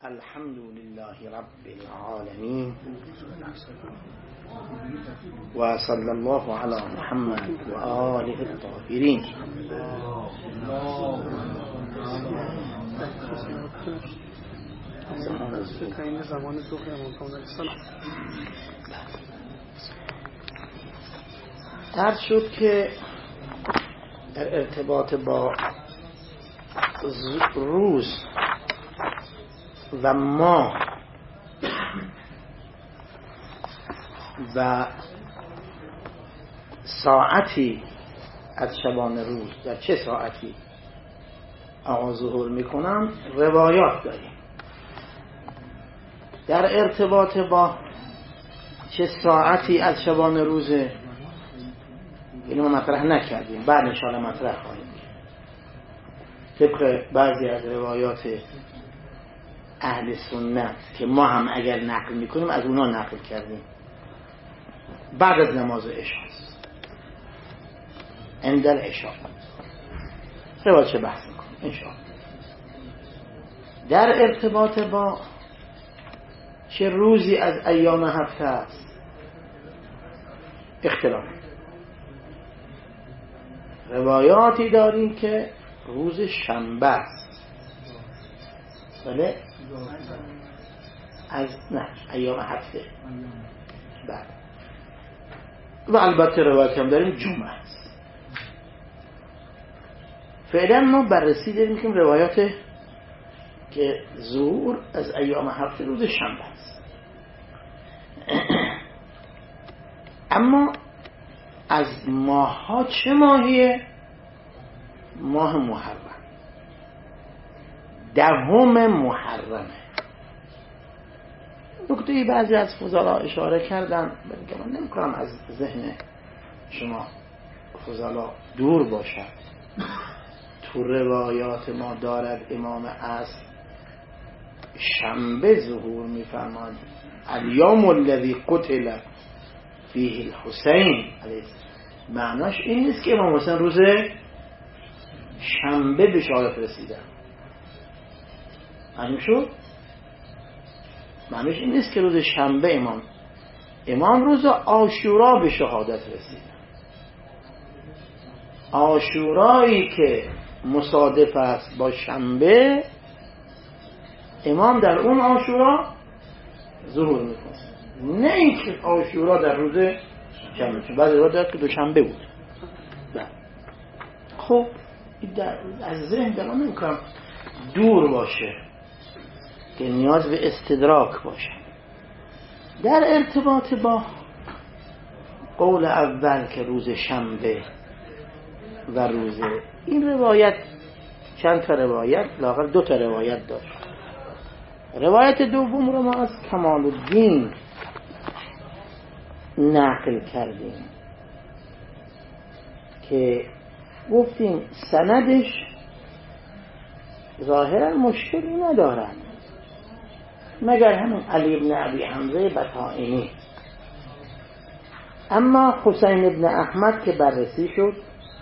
الحمد لله رب العالمين و صلی الله علی محمد و آله الطاهرین. عرض شد که در ارتباط با روز و ماه و ساعتی از شبان روز در چه ساعتی آغاز ظهور میکنن روایات داریم. در ارتباط با چه ساعتی از شبان روزه اینو مطرح نکردیم، بعد انشاءالله مطرح خواهیم طبق بعضی از روایات اهل سنت که ما هم اگر نقل میکنیم از اونا نقل کردیم. بعد از نماز عشاء عند العشاء روایت بحث میکنیم انشاءالله. در ارتباط با چه روزی از ایام هفته است اختلاف. روایاتی داریم که روز شنبه است، بله از نه ایام هفته بعد، و البته روایت هم داریم جمعه است. فعلا ما بررسی داریم که روایات که ظهور از ایام هفته روز شنبه است. اما از ماه ها چه ماهیه؟ ماه محرم، 10 محرمه. نکته بعضی از فضلا اشاره کردن که من نمی‌کنم از ذهن شما فضلا دور باشد. تو روایات ما دارد امام عصر شنبه ظهور می‌فرماید، الیوم الذی قتل فیه الحسین. معناش این نیست که امام حسین روز شنبه به شهادت رسیدن. معلوم شد؟ معنیش این نیست که روز شنبه امام روز عاشورا به شهادت رسید. عاشورایی که مصادف است با شنبه امام در اون عاشورا ظهور میکنه، نه اینکه عاشورا در روز شنبه. چون بعضی روز که دوشنبه بود. خب از ذهن دارم نمیکنم دور باشه که نیاز به استدراک باشه. در ارتباط با قول اول که روز شنبه و روز این روایت چند تا روایت، لااقل 2 تا روایت داشت. روایت دوم رو ما از کمال الدین نقل کردیم که گفتیم سندش ظاهرا مشکلی ندارد مگر همون علی ابن ابی حمزه بطائنی. اما حسین ابن احمد که بررسی شد،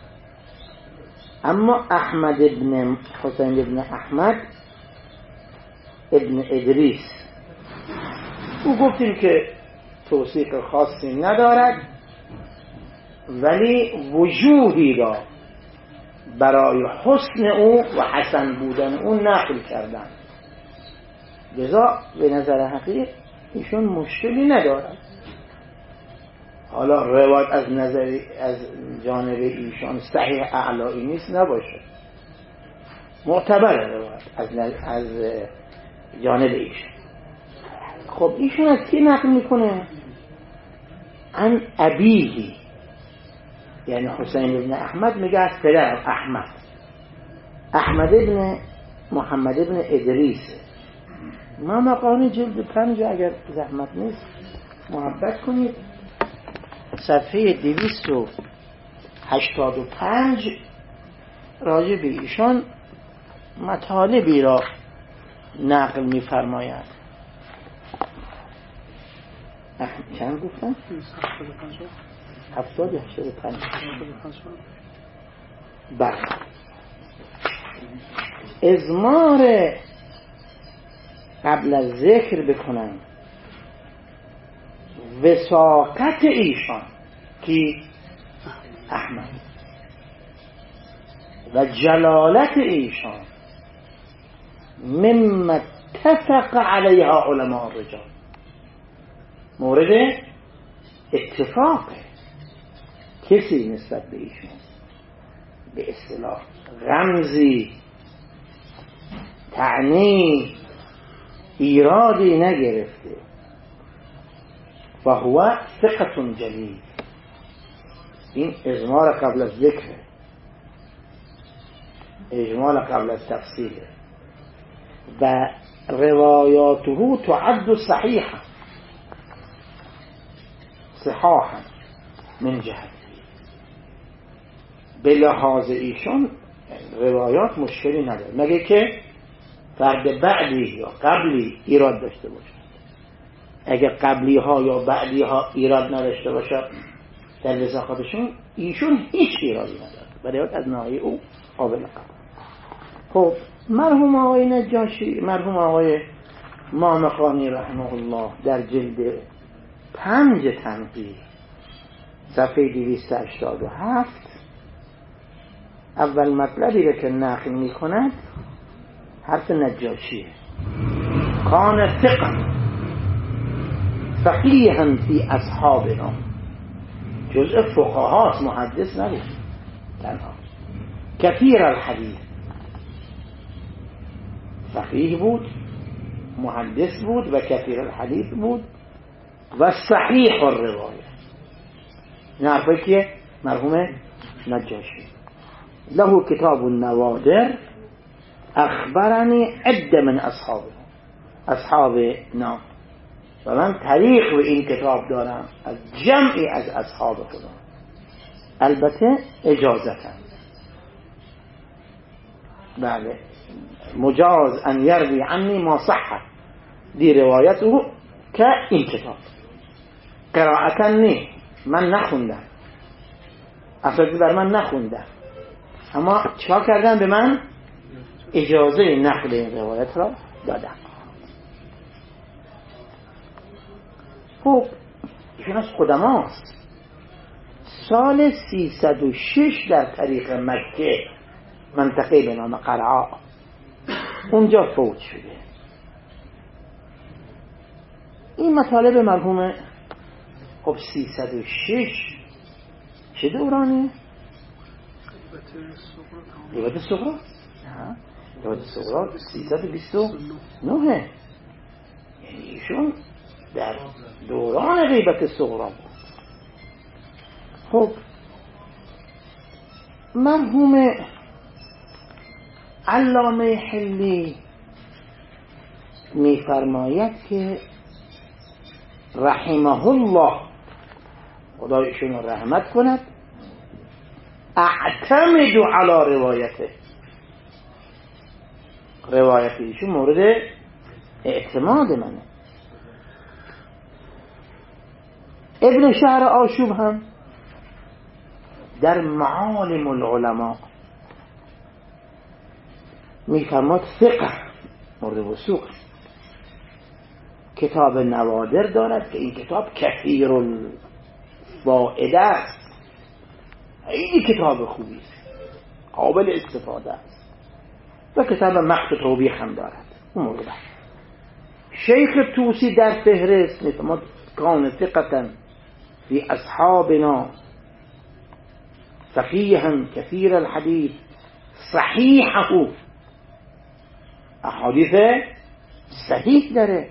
اما احمد ابن حسین ابن احمد ابن ادریس او گفتیم که توثیق خاصی ندارد، ولی وجوهی را برای حسن او و حسن بودن او نقل کردن، لذا به نظر حقیق ایشون مشکلی ندارد. حالا روایت از جانب ایشان صحیح اعلایی نیست نباشه، معتبر روایت از جانب ایشان. خب ایشون از کی نقل میکنه؟ عن ابیهی، یعنی حسین ابن احمد میگه از پدر احمد ابن محمد ابن ادریس. ما مقامی جلد 5 اگر زحمت نیست محبت کنید، صفحه 285 راجع به ایشان مطالبی را نقل می‌فرماید. چند گفتن؟ 85. بله. ازمار قبل از ذکر بکنم وثاقت ایشان کی؟ احمد و جلالت ایشان مما اتفق علیها علماء الرجال، مورد اتفاق کسی نسبت به ایشون به اصطلاح رمزی تعنی ایرادی نگرفته. و هو ثقة جلیل، این اجمال قبل از ذکر، اجمال قبل از تفصیل. و روایاته تعد صحیحا صحاحا من جهت، به لحاظ ایشون روایات مشکلی نداره، مگه که فرد بعدی یا قبلی ایراد داشته باشه. اگر قبلی ها یا بعدی ها ایراد نداشته باشه در وثاقاتشون، ایشون هیچ ایرادی نداره، برای از ناحیه او قابل قبول. خب مرحوم آقای نجاشی، مرحوم آقای مامقانی رحمه الله در جلد 5 تنقیح صفحه 287 اول مطلبی رو که نقل می کند حرف نجاشیه: کان ثقا فقیها فی اصحابنا، جزء فقهاست، محدث نبود تنها، کثیر الحدیث، فقیه بود، محدث بود و کثیر الحدیث بود و صحیح الروایه. این حرفی که مرحوم نجاشی له کتاب النوادر اخبرنی عد من اصحابنا، و من طریق به این کتاب دارم از جمعی از اصحاب خدا، البته اجازتا، بله، مجاز ان یروی عنی ما صح دی روایته که این کتاب قرائتا نی، من نخوندم، اصلا بر من نخوندم، اما چیکار کردن؟ به من اجازه نقل این روایت را دادن. خب ایشون از قدماست، سال 306 در طریق مکه، منطقه به نام قرعا، اونجا فوت شده. این مطالب مرحوم خب 306 چه دورانی؟ دیوات صغرا؟ نه، دیوات صغرا 329، یعنی ایشون در دوران غیبت صغرا بود. خب مرحوم علامه حلی میفرماید که رحمه الله، خدا ایشون رحمت کند، اعتمد علی روایته، روایت ایشون مورد اعتماد منه. ابن شهر آشوب هم در معالم العلماء میفرماد ثقه مورد وثوق، کتاب نوادر دارد که این کتاب کثیر الفائده است، این کتاب خوبی است، قابل استفاده است، و کتاب مقت توبیخ هم دارد. اون مورد شیخ توسی در فهرست میفرماد کان ثقة فی اصحابنا فقیها کثیر الحدیث صحیحه، احادیث صحیح داره.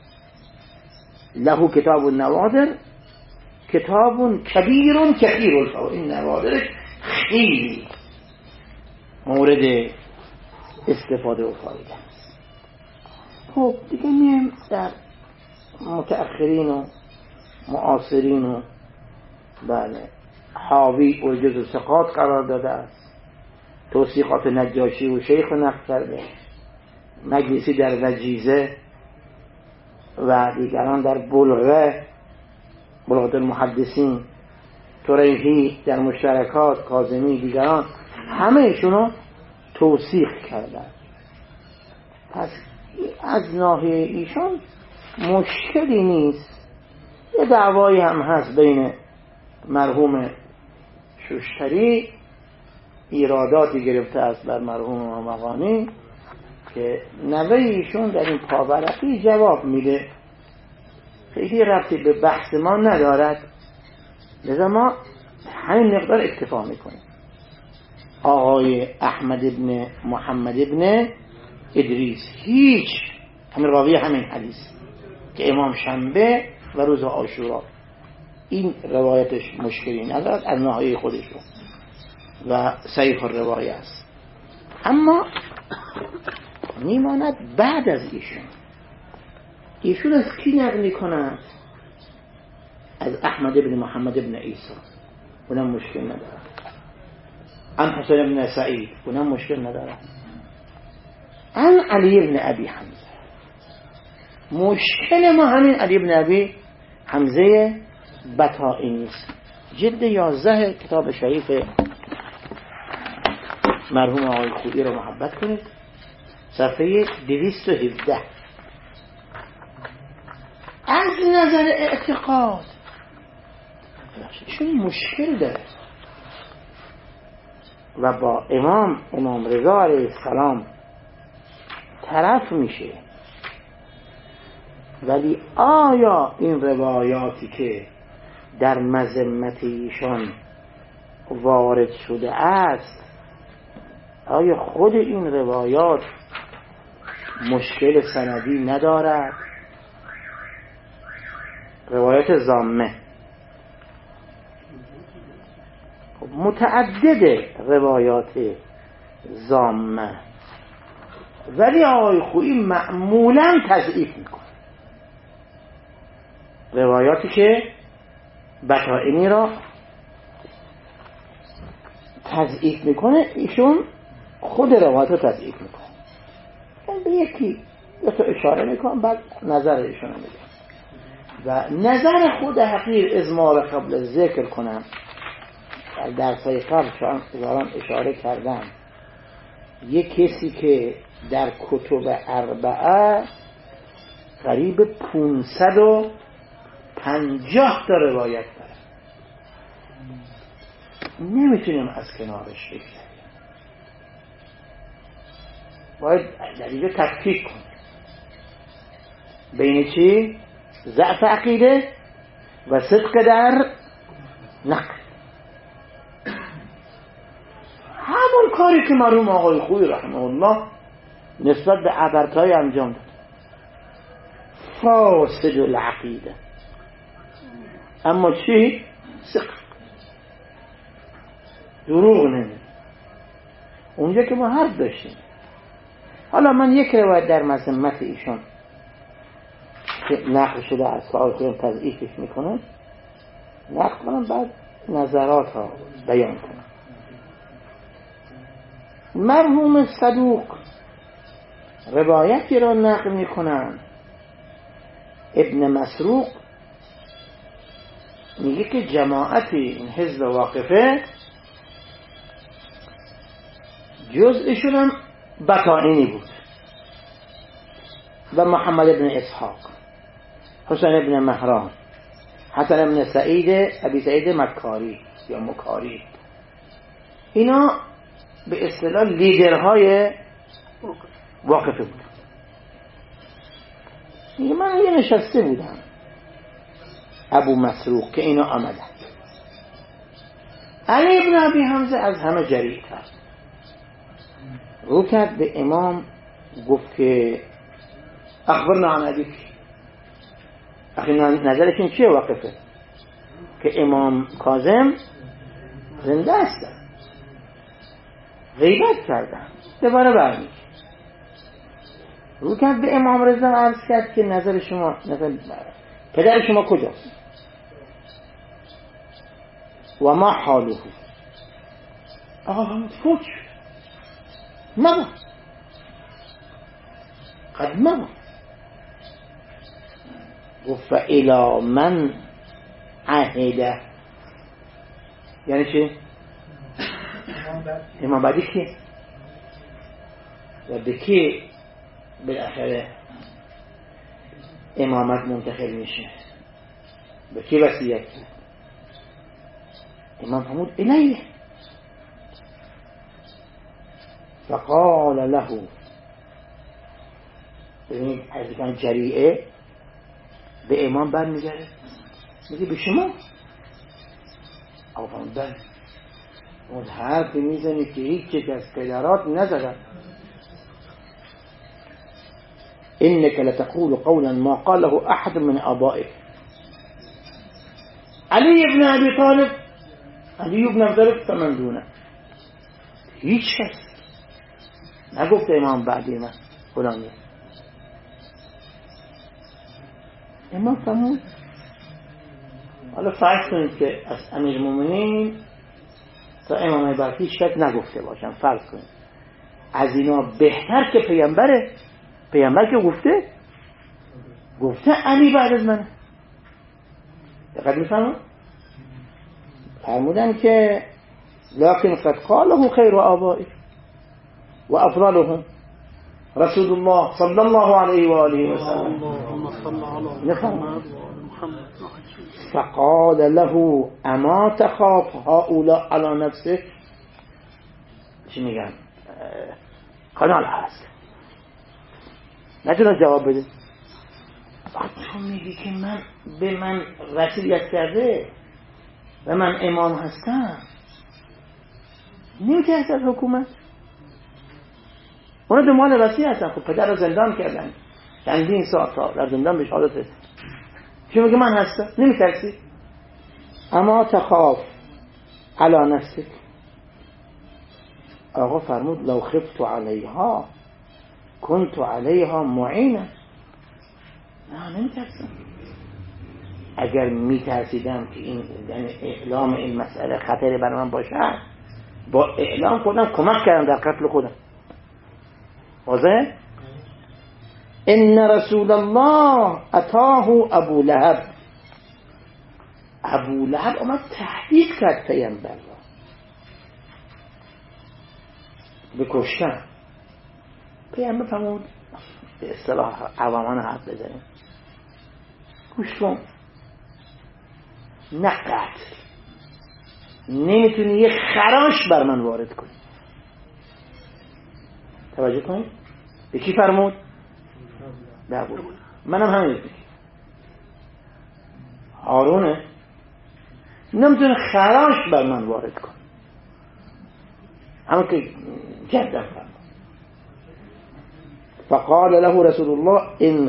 له کتاب النوادر کتاب کبیر کثیر الفوائد، این نوادر خیلی مورد استفاده و فایده است. خب دیگه میم در متأخرین و معاصرین و بله حاوی و جزء ثقات قرار داده است. توصیقات نجاشی و شیخ نقل کرده، مجلسی در وجیزه و دیگران در بلغه المحدثین، طریحی در مشترکات، کاظمی، دیگران همه ایشونو توصیق کردن. پس از ناحیه ایشان مشکلی نیست. یه دعوایی هم هست بین مرحوم شوشتری، ایراداتی گرفته است بر مرحوم مقانی که نوه ایشون در این پاورقی جواب میده، خیلی ربطی به بحث ما ندارد، لذا ما همین مقدار اکتفا میکنیم. آقای احمد ابن محمد ابن ادریس هیچ همین راوی همین حدیث که امام شنبه و روز عاشورا، این روایتش مشکلی ندارد از ناحیه خودش و صحیح الروایه است. اما میماند بعد از ایشون از کی نقل میکنند؟ از احمد ابن محمد ابن عیسی، اونم مشکل نداره. عن حسین ابن سعید، اونم مشکل نداره. عن علی ابن ابی حمزه. مشکل ما همین علی ابن ابی حمزه بطائنی است. جلد 11 کتاب شریف مرحوم آقای خویی رو محبت کنید، صفحه 217. از نظر اعتقاد چون مشکل داره و با امام رضا علیه السلام طرف میشه، ولی آیا این روایاتی که در مذمت ایشان وارد شده است، آیا خود این روایات مشکل سندی ندارد؟ روایت زامه متعدد روایات زامه، ولی آقای خویی معمولا تضعیف میکنه روایاتی که بطائنی را تضعیف میکنه. ایشون خود روایات رو تضعیف میکنه. من به یکی دو تا اشاره میکنم، بعد نظر ایشون رو میگم و نظر خود حقیر ازمار قبل ذکر کنم. در درسای قبل شان اشاره کردم یک کسی که در کتب اربعه قریب 550 تا روایت داره، نمیتونیم از کنارش بگذاریم، باید در اینجا تفکیک کنیم بین چی؟ ضعف عقیده و صدق در نقل. همون کاری که مرحوم آقای خویی رحمه الله نسبت به عبرتای انجام داد، فاسد العقیده، اما چی؟ صدق، دروغ نمی. اونجا که ما حرف داشتیم. حالا من یک روایت در مذمت ایشان که نقل شده از صاحب خودم تضعیفش میکنه نقل کنم، بعد نظرات ها بیان کنم. مرحوم صدوق روایتی را نقل میکنن، ابن مسروق میگه که جماعتی این حزب واقفه جزءشون هم بطائنی بود و محمد ابن اسحاق، حسین ابن مهران، حسن ابن سعید، ابی سعید مکاری یا مکاری، اینا به اصطلاح لیدرهای واقفه بود. میگه من یه نشسته بودم ابو مسروق که اینا آمدن، علی ابن ابی حمزه از همه جری‌تر رو کرد به امام، گفت که اخبرنا عن ابیک. اخی نظرشون چیه واقفه؟ که امام کاظم زنده هستن، غیبت کردن. دوباره برمیگه رو کرد به امام رضا، عرض کرد که نظر شما، نظر پدر شما کجاست و ما حاله؟ آقا فرمود فوت شد، مبا قد مبا. گفت الی من عهده، یعنی چه؟ امام بعدی که و به که بالاخره امامت منتقل میشه، به کی وصیت کرد؟ امام فرمود الیه. فقال له، ببینید از این جریعه به امام برمیگرده، میگه به شما. آقا بله، اون حرفی میزنی که هیچ یک از پدرات نزدن. انك لتقول قولا ما قاله احد من آبائك. علی ابن ابی طالب، علی ابن ابی طالب فمن دونه، هیچ کس نگفت امام بعدی من فلانی. امام فرمود حالا فرض کنید که از امیرالمومنین تا امام بعدی هیچ کس نگفته باشن، فرض کنید از اینا بهتر که پیامبر که گفته علی بعد از من. دقیق میفهمون؟ فرمودن که لكن قد قاله خير آبائك وأفضلهم رسول الله صلى الله عليه وآله وسلم. فقال له اما تخاف هؤلاء على نفسك. چی میگن؟ کانال هست، نتونه جواب بده. تو میگی که به من وصیت کرده و من امام هستم، نمیترسی از حکومت؟ اونا دنبال وصیت هستن. خب پدر رو زندان کردن چندین ساعت در زندان به شهادت رسید. چی میگه من هستم؟ نمیترسی؟ اما تخاف علی نفسک. آقا فرمود لو خفت علیها كنت علیها معینا. نه نمیترسم. اگر میترسیدم که این یعنی اعلام این مسئله خطری برای من باشه، با اعلام خودم کمک کردم در قتل خودم. واضحه؟ ان رسول الله اتاه ابو لهب. ابو لهب اومد تهدید کرد پیامبر را به کشتن. پیامبر فرمود به اصطلاح عوامان حرف بزنیم، گوش کن، نه قتل، نمیتونی یه خراش بر من وارد کنی. توجه کنید به کی فرمود؟ به ابو لهب. منم همین میگم، هارونه نمیتونه خراش بر من وارد کنه. همون که جدم فرمود. فقال له رسول الله ان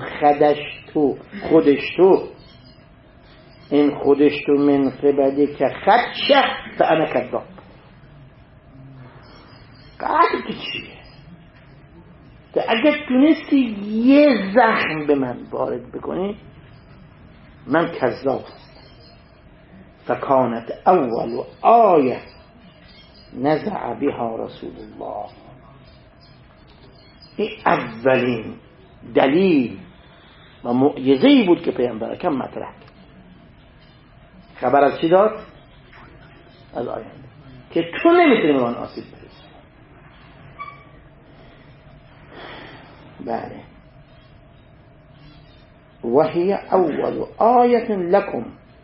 خدشت من قبلك خدشه فانا كذاب. قاتل که چیه؟ که اگر تونستی یه زخم به من وارد بکنی من کذاب هستم. فکانت اول آیه نزع بها رسول الله. این اولین دلیل و معجزه‌ای بود که پیامبر اکرم مطرح کرد. خبر از چی داد؟ از آینده که تو نمیتونی به من آسیب برسی. بله. وهي اول آیه لکم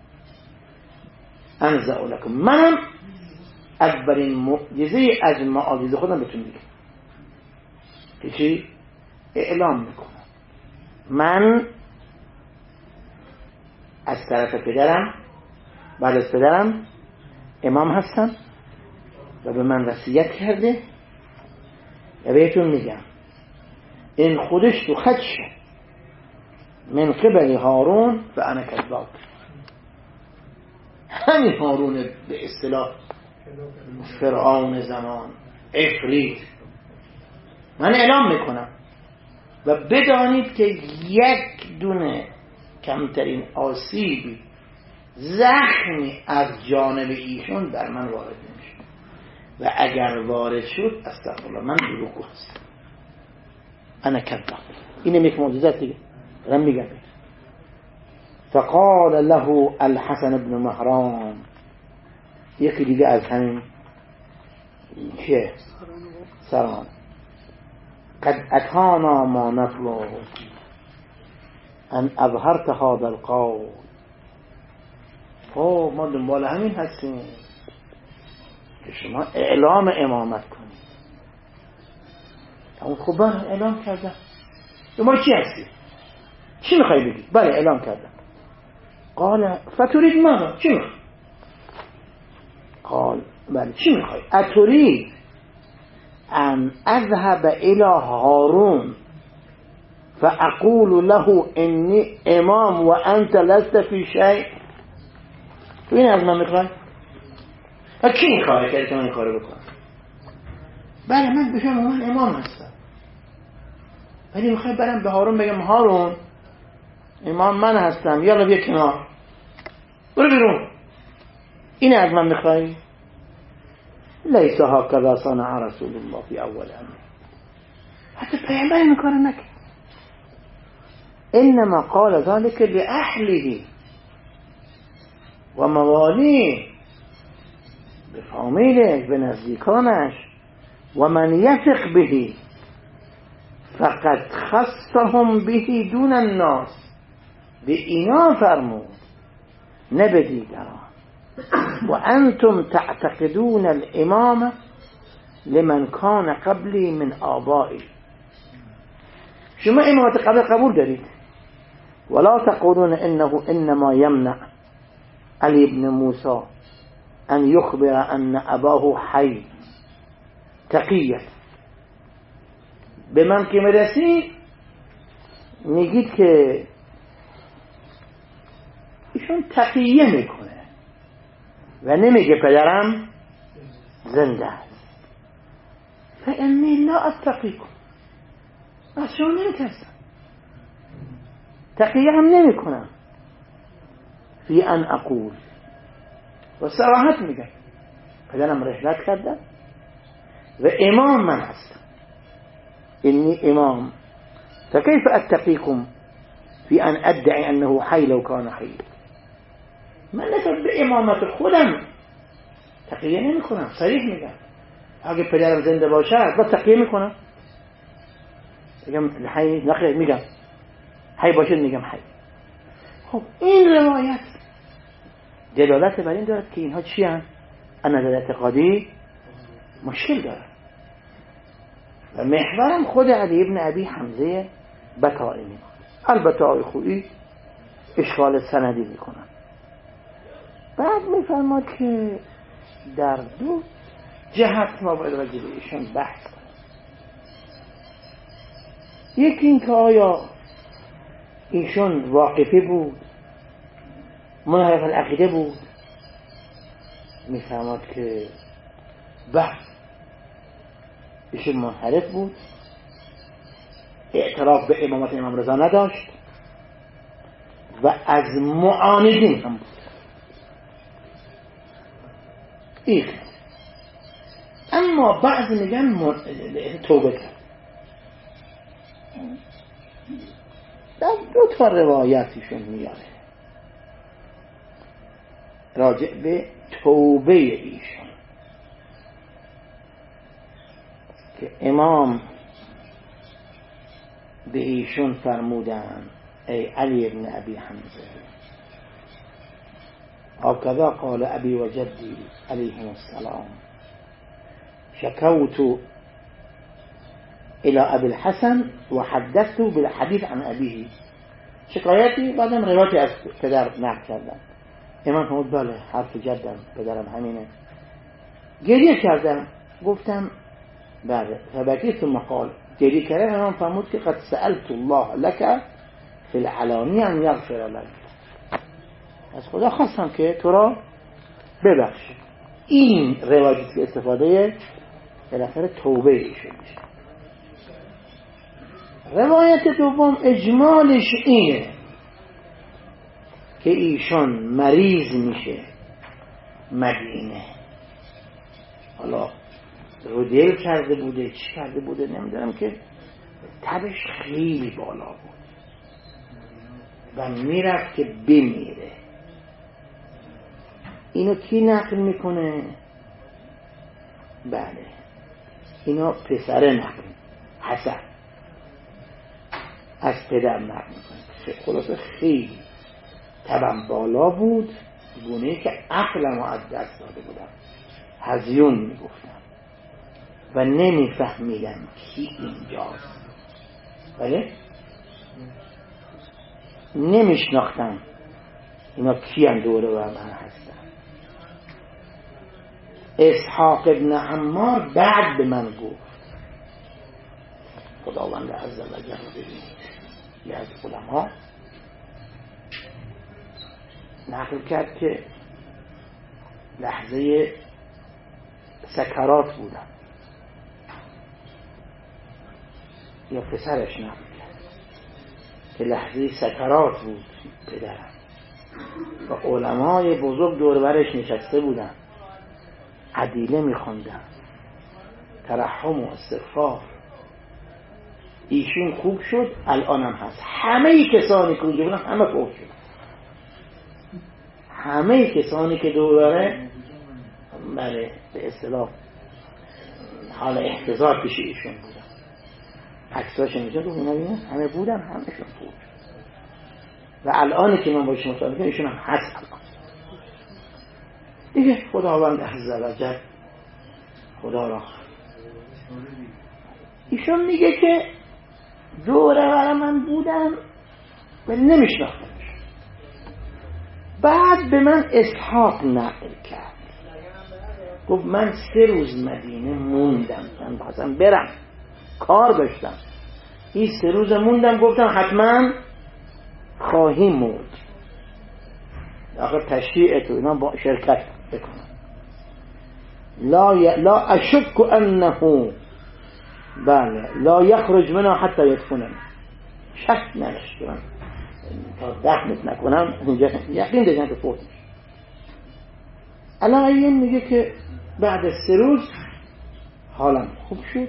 انزع لکم. منم اولین معجزه از معاجز خودم بهتون میگم که چی؟ اعلام میکنم من از طرف پدرم، بعد از پدرم امام هستم و به من وصیت کرده و بهتون میگم این خودش تو خدشه من قبل هارون و انا کذاب. همین هارون به اصطلاح فرعون زمان، عفریت، من اعلام میکنم و بدانید که یک دونه کمترین آسیبی زخمی از جانب ایشون در من وارد نمیشه و اگر وارد شد استغفرالله من دروغگو هستم. انا کذاب. اینه یک معجزه دیگه دارم میگم. فقال له الحسن بن مهران، یکی دیگه از همین که سران قد اتانا ما نطلب ان اظهرت هذا القول. خب ما دنبال همین هستیم که شما اعلام امامت کنید. اون خب بله اعلام کردم. شما چی هستی؟ چی میخوای بگی؟ بله اعلام کردم. قال فتريد ماذا؟ چی میخوای؟ قال بله چی میخوای؟ اتريد ان اذهب الى هارون فاقول له اني امام وانت لست في شيء؟ تو این از من میخوای؟ کی این کاره کرد که من این کاره بکنم؟ بله من بشم من امام هستم، ولی میخوای برم به هارون بگم هارون امام من هستم، یالا بیا کنار، برو بیرون. این از من میخوای؟ لیس هکذا صنع رسول الله فی اول امر. حتی پیامبر این کارو نکرد. انما قال ذلك لاهله و موالیه، به فامیلش، به نزدیکانش، و من یثق به فقد خصهم به دون الناس. به اینا فرمود نه به دیگران. و انتم تعتقدون الامام لمن کان قبلی من آبائی. شما امامت قبول دارید. ولا تقولون انه انما یمنع علی ابن موسی ان یخبر ان اباه حی تقیت. به من که میرسی میگید که ایشون تقیه میکنه و نمیگه پدرم زنده است. فانی لا اتقیکم، از شما نمیترسم، تقیه هم نمیکنم. فی ان اقول، و صراحت میگه پدرم رحلت کرده و امام من هستم، انی امام، فكيف اتقیکم فی ان ادعی انه حی لو کان حی. من نسبت به امامت خودم تقیه نمی کنم، صریح میگم. اگه پدرم زنده باشه با تقیه میکنم، میگم حی نخیر، میگم حی باشه میگم حی. خب این روایت دلالت بر این دارد که اینها چی هستند؟ از نظر اعتقادی مشکل دارن و محورم خود علی ابن ابی حمزه بطائی میکنه. البته آقای خویی اشکال سندی میکنن. بعد میفرماد که در دو جهت ما باید راجع به ایشون بحث کنیم. یکی این که آیا ایشون واقفی بود، منحرف العقیده بود؟ میفرماد که بحث ایشون منحرف بود، اعتراف به امامت امام رضا نداشت و از معاندین هم بود. این اما بعضی میگن توبه کرد. در دو تا روایتشون میاره راجع به توبه ایشون که امام به ایشون فرمودن ای علی ابن ابی حمزه هكذا قال ابی و جدی علیهم السلام شکوت الى ابی الحسن و حدثت بالحدیث عن ابیه. شکایتی بعدم روایتی از پدر نقل کردم. امام فرمود بله حرف جدم، پدرم همینه. گریه کردم، گفتم بله. فبکی ثم قال، گریه کردم. امام فرمود که قد سألت الله لك فی العلانی ان یغفر لك، از خدا خواستم که تو را ببخشه. این روایتی که استفاده بالاخره توبه ایشون میشه. روایت دوم اجمالش اینه که ایشون مریض میشه مدینه، حالا رودل کرده بوده چی کرده بوده نمیدونم، که تبش خیلی بالا بود و میرفت که بمیره. اینو کی نقل میکنه؟ بله اینا پسر نقل حسن. از پدر نقل میکنه. خلاصه خیلی طبعا بالا بود، گونه‌ای که عقلم رو از دست داده بودم. هزیون میگفتم و نمیفهمیدم کی اینجاست، بله نمیشناختم اینا کیان دوره بر من هستن. اسحاق ابن عمار بعد به من گفت، خداوند عز و جل ببینید، یه از علما نقل کرد که لحظه سکرات بودم، یا پسرش نقل کرد که لحظه سکرات بود پدرم و علمای بزرگ دور برش نشسته بودن، عدیله میخوندن، ترحم و استغفار. ایشون خوب شد، الانم هست. همه کسانی که اونجا بودن همه خوب شد، همه کسانی که دوره بله به اصطلاح حال احتضار پیش ایشون بودن، عکساش میشه همه بودن، همهشون خوب. و الان که من باش مطالعه کنم ایشون هم هست الان دیگه. خداوند عز و جل خدا را ایشون میگه که دوره برای من بودن و نمیشناختمش. بعد به من اسحاق نقل کرد، گفت من 3 روز مدینه موندم، من بازم برم کار داشتم، این 3 روز موندم، گفتم حتما خواهیم مرد، آخر تشریع تو اینا با شرکت بکنم. لا اشک انه بله لا یخرج منها حتی یدفننی، شک نداشتم تا دفنت نکنم اینجا یقین داشتم که فوت میشه. الان میگه که بعد از 3 روز حالم خوب شد،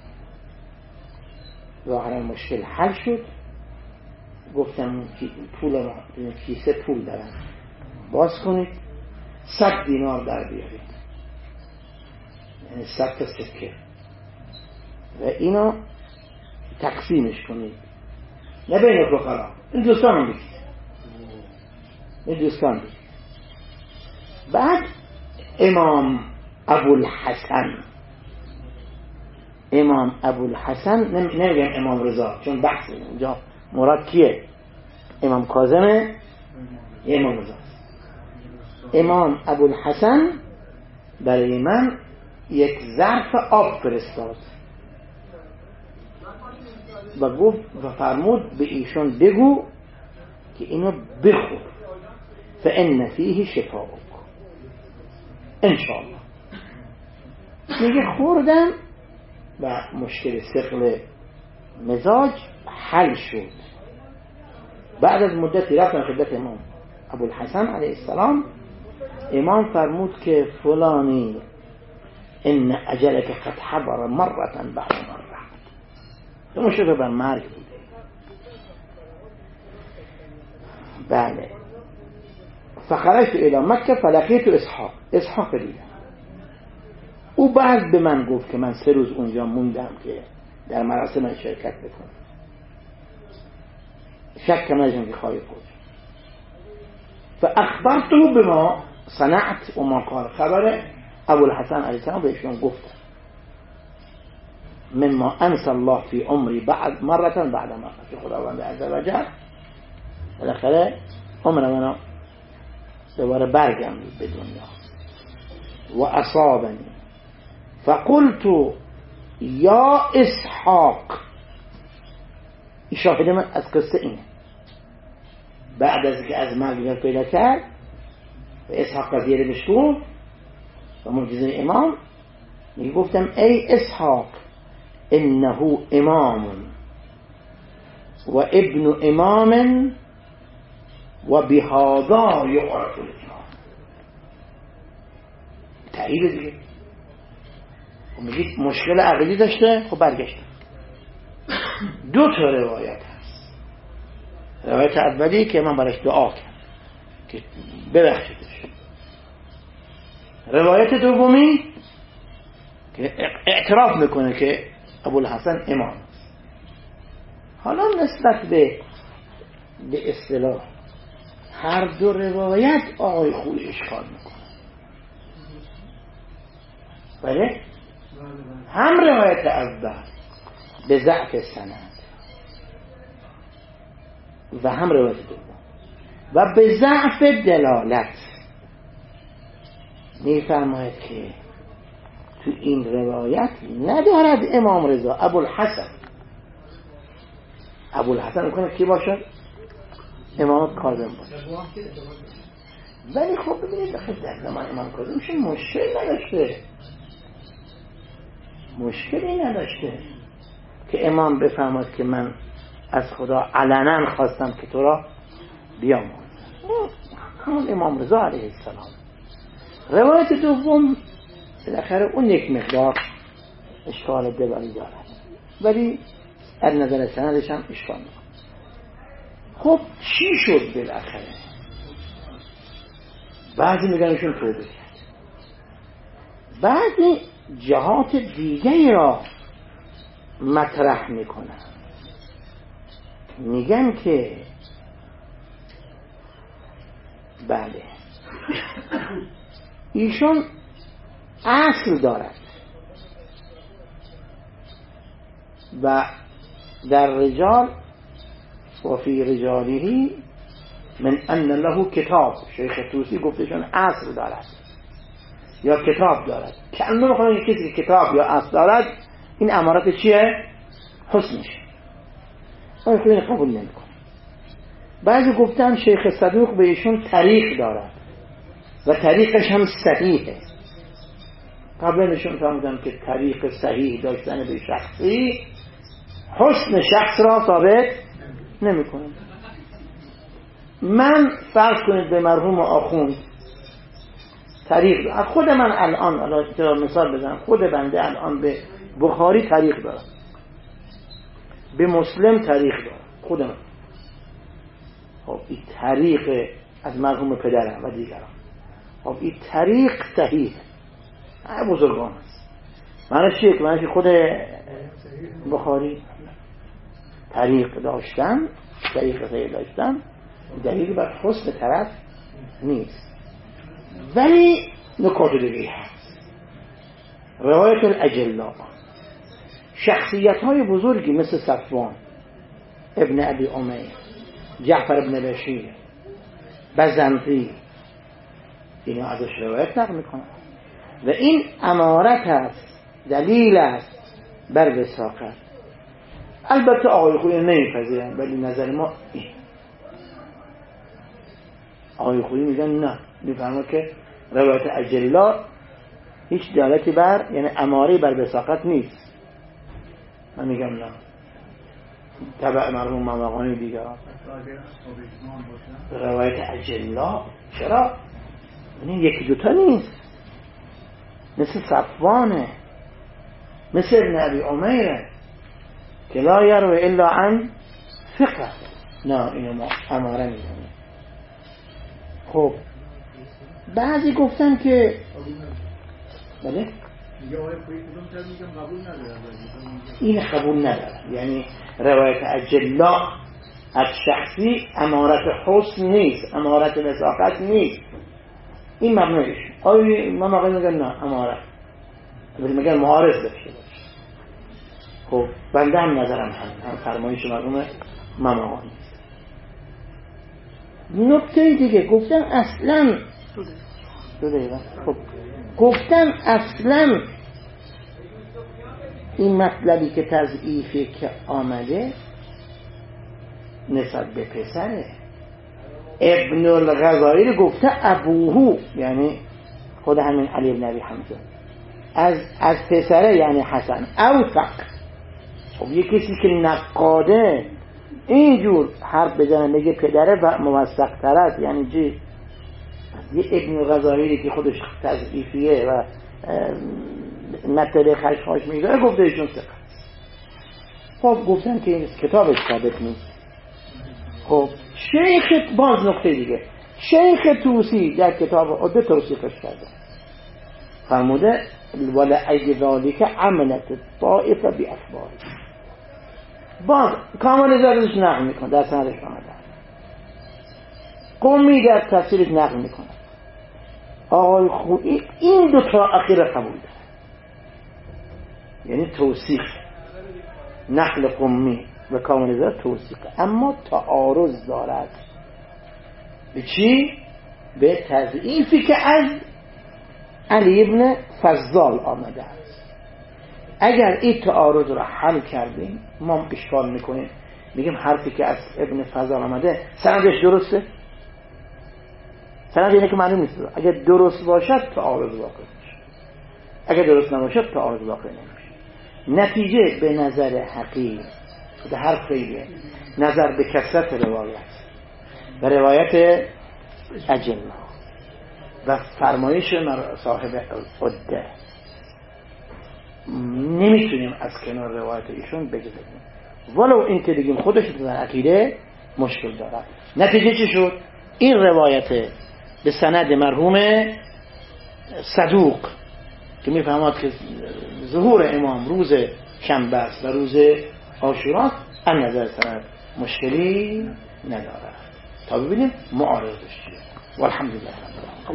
ظاهرا مشکل حل شد. گفتم پول ما کیسه پول دارم، باز کنید 100 دینار در بیارید، یعنی 100 تا سکه، و اینا تقسیمش کنید، نه بین فقرا، این دوستان بگید، این دوستان بگید. بعد امام ابوالحسن نمیگم امام رضا چون بحث اونجا مراد کیه؟ امام کاظمه، امام رضا. امام ابوالحسن برای من یک ظرف آب فرستاد و گفت و فرمود به ایشون بگو که اینو بخور، فإن فیه شفاءک انشاءالله. میگه خوردم و مشکل ثقل مزاج حل شد. بعد از مدتی رفتم خدمت امام ابوالحسن علیه السلام. امام فرمود که فلانی ان اجلک قد حضر مرة بعد مرة، تو مشکل بر مرگ بود. بله. فخرجت الى مکه فلقیت اسحاق دیدم. او بعد به من گفت که من 3 روز اونجا موندم که در مراسم من شرکت بکنم. شک نجم که خواهی بود. فاخبرته بما صنعت و ما قال. خبر ابوالحسن علیه السلام بهشون گفت مما انسى الله في عمري بعد مرة بعد مرة، که خداوند عز و جل بالاخره عمر منو دوباره برگردوند به دنیا. و اصابنی فقلت یا اسحاق. این شاهد من از قصه اینه. بعد از که از مرگ پیدا کرد و اسحاق قضیه رو بشکوف و معجزه امام، می گفتم ای اسحاق انه امام و ابن امام و بهذا یعرف الامام. تایید دیگه. و میگید مشکل عقلی داشته. خب برگشتم. 2 تا روایت هست. روایت اولی که من براش دعا کردم که ببخشیدش. روایت دومی که اعتراف میکنه که ابوالحسن امام است. حالا نسبت به اصطلاح هر دو روایت آقای خویی اشکال میکنه. بله هم روایت اول به ضعف سند و هم روایت دوم و به ضعف دلالت. میفرماید که تو این روایت ندارد امام رضا ابوالحسن میکنه کی باشد؟ امام کاظم باشد. ولی خب ببینید در زمان امام کاظم میشه مشکلی نداشته که امام بفرماید که من از خدا علنا خواستم که تو را بیاموزم. همون امام رضا علیه السلام. روایت دوم بالاخره اون یک مقدار اشکال دلالی دارد ولی از نظر سندش هم اشکال ندارد. خب چی شد بالاخره؟ بعضی میگن ایشون توبه کرد، بعضی جهات دیگری را مطرح میکنن، میگن که بله ایشون اصل دارد و در رجال و فی رجاله من ان له کتاب. شیخ طوسی گفتشون اصل دارد یا کتاب دارد. که انو بخواهی کسی که کتاب یا اصل دارد این امارات چیه؟ حسنش. آیا خیلی قبول نمی کنه. بعضی گفتن شیخ صدوق به ایشون طریق دارد و طریقش هم صحیحه. قبلا نشون فرمودم که طریق صحیح داشتن به شخصی حسن شخص را ثابت نمی کنه. من فرض کنید به مرحوم آخوند طریق دارم، خود من الان مثال بزنم، خود بنده الان به بخاری طریق دارم، به مسلم طریق دارم، خود من. خب این طریق از مرحوم پدرم و دیگران. خب این طریق صحیح بزرگان است. معنیش چیه؟ که معنیش خود بخاری طریق داشتن، طریق صحیح داشتن دلیل بر حسن طرف نیست. ولی نکات دیگه هست. روایت الاجلاء، شخصیت های بزرگی مثل صفوان ابن ابی امیر، جعفر ابن بشیر، بزنطی، اینو ازش روایت نقل میکنن و این امارت است، دلیل است بر وثاقت. البته آقای خویی نمیپذیرن ولی نظر ما این. آقای خویی میگن نه، میفهمه که روایت اجلا هیچ دلالتی بر یعنی اماره بر وثاقت نیست. من میگم نه، تبع مرحوم مقامی دیگران روایت اجلا چرا؟ یعنی یکی دوتا نیست، مثل صفوانه، مثل ابن ابی امیره که لا یروی الا عن فقه. نه اینو ما اماره میدونیم. خب بعضی گفتن که بله این قبول نداره، یعنی روایت اجلا از شخصی امارت حسن نیست، امارت وثاقت نیست. این مبنایش آیا من آقای میگن نه امارت، ولی میگن معارض داشته باشه. خب بنده هم نظرم هم فرمایش مرحوم مماقانی. نکته دیگه گفتن اصلا خب گفتن اصلا این مطلبی که تضعیفی که آمده نسبت به پسره. ابن الغزالی گفته ابوهو، یعنی خود همین علی بن ابی حمزه، از پسره یعنی حسن اوثق. خب یه کسی که نقاده اینجور حرف بزنه بگه پدره و موثق تر است یعنی چی؟ یه ابن الغزالی که خودش تضعیفیه و مطلع خشخاش میگه گفته ایشون ثقه. خب گفتن که این کتابش ثابت نیست. خب شیخ باز نکته دیگه، شیخ طوسی در کتاب عده توصیفش کرده، فرموده ولعید ذالک عملت الطائفه باخبار. باز کامل زادش نقل میکنه در سندش آمده، قمی در تفسیرش نقل میکنه. آقای خویی این دو تا اخیر قبول داره، یعنی توصیف نقل قمی و کامل زاد توصیف، اما تعارض دارد به چی؟ به تضعیفی که از علی ابن فضال آمده است. اگر این تعارض را حل کردیم ما اشکال میکنیم، میگیم حرفی که از ابن فضال آمده سندش درسته؟ سند اینه که معلوم نیست. اگر درست باشد تعارض واقع میشه، اگر درست نباشد تعارض واقع نمیشه. نتیجه به نظر حقیق در هر خیلی نظر به کثرت روایت و روایت اجماع و فرمایش صاحب عده نمیتونیم از کنار روایت ایشون بگذاریم، ولو این که بگیم خودش در عقیده مشکل دارد. نتیجه چی شد؟ این روایت به سند مرحوم صدوق که میفهمد که ظهور امام روز شنبه است و روز عاشورا، از نظر سند مشکلی ندارد. تا ببینیم معارضش چیه. والحمدلله.